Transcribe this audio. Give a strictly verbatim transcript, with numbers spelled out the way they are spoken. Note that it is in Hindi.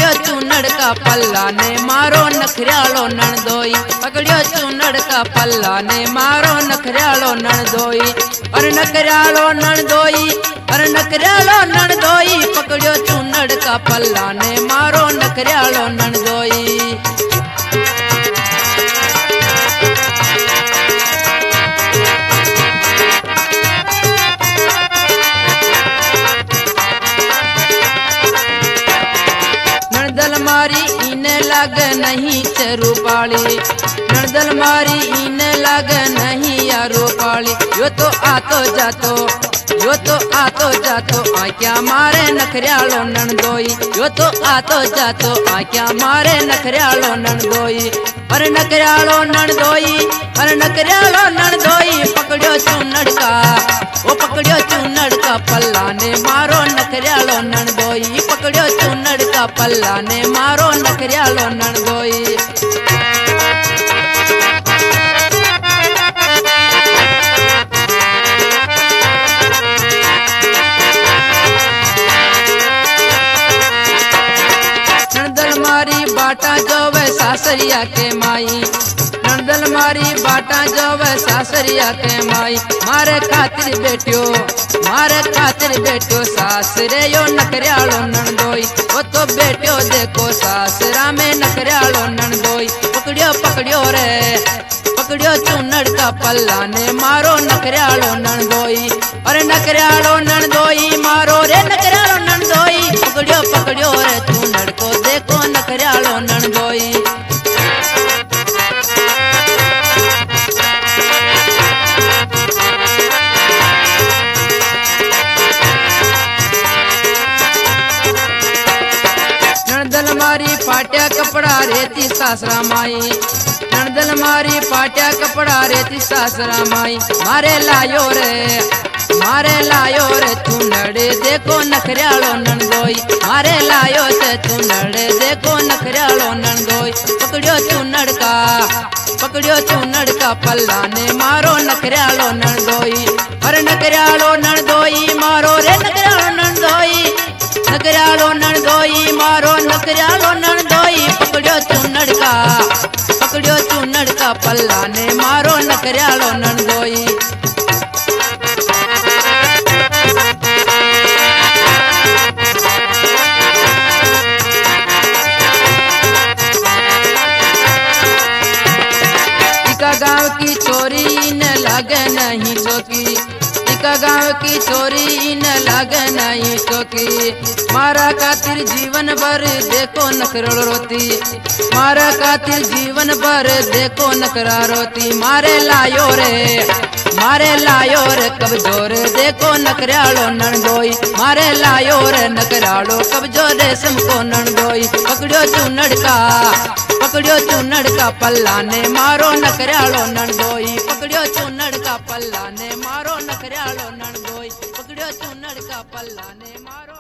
पकड़ियो चूनड़ का पल्ला ने मारो नखऱ्यालो नणदोई, पकड़ियो चूनड़ का पल्ला ने मारो नखऱ्यालो नणदोई। अरे नखऱ्यालो नणदोई, अरे नखऱ्यालो नणदोई, पकड़ियो चूनड़ का पल्ला ने मारो नखऱ्यालो नणदोई। नणदल मारी इने लाग नहीं चरूपाली, नणदल मारी इने लाग नहीं यारूपाली। यो तो आतो जातो, यो तो आतो जातो आक्या मारे नखऱ्यालो नणदोई, यो तो आतो जातो आक्या मारे नखऱ्यालो नणदोई। अरे नखऱ्यालो नणदोई, अरे नखऱ्यालो नणदोई, पकड़ियो चूनड़ का, ओ पकड़ियो चूनड़ का पल्ला ने मारो नखऱ्यालो नणदोई, पकड़ियो चूनड़ का पल्ला ने मारो नखऱ्यालो नणदोई। नणदल मारी बाटा जोवे सासरिया के माई, नणदल मारी बाटा जोवे सासरिया के माई। मारे खातिर बेटियो, मारे खातिर बेटियो सासरे यो नखऱ्यालो नणदोई। ओ तो बेटियो देखो सासरा में नखऱ्यालो नणदोई। पकड़ियो पकड़ियो रे, पकड़ियो चूनड़ का पल्ला ने मारो नखऱ्यालो नणदोई। अरे नखऱ्यालो नणदोई मारो रे नखऱ्यालो नणदोई, पकड़ियो पकड़ियो रे चूनड़ को देखो नखऱ्यालो नणदोई। नणदल मारी फाट्या कपड़ा रेती सासरा माई, नणदल मारी फाट्या कपड़ा रेती सासरा माई। मारे लायो रे, मारे लायो रे चूनड़ देखो नखऱ्यालो नणदोई, मारे लायो से चूनड़ देखो नखऱ्यालो नणदोई। पकड़ियो चूनड़ का, पकड़ियो चूनड़ का पल्ला ने मारो नखऱ्यालो नणदोई। अरे नखऱ्यालो नणदोई मारो रे नखऱ्यालो नणदोई, नखऱ्यालो नणदोई मारो नखऱ्यालो नणदोई। पकड़ियो चूनड़ का, पकड़ियो चूनड़ का पल्ला ने मारो नखऱ्यालो नणदोई। इका गाँव की छोरी न लागे नहीं चौकी, इका गाँव की छोरी न लागे नहीं चौकी। मारा खातिर जीवन भर देखो नखरा रोती, मारा खातिर जीवन भर देखो नखरा रोती। मारे लायो रे, मारे लायो रे कबजोर देखो नखऱ्यालो नणदोई, मारे लायो रे नखऱ्यालो कबजो रेशम को नणदोई। पकड़ियो चूनड़ का, पकड़ियो चूनड़ का पल्ला ने मारो नखऱ्यालो नणदोई, पकड़ियो चूनड़ का पल्ला ने मारो नखऱ्यालो नणदोई, पकड़ियो चूनड़ का पल्ला ने मारो।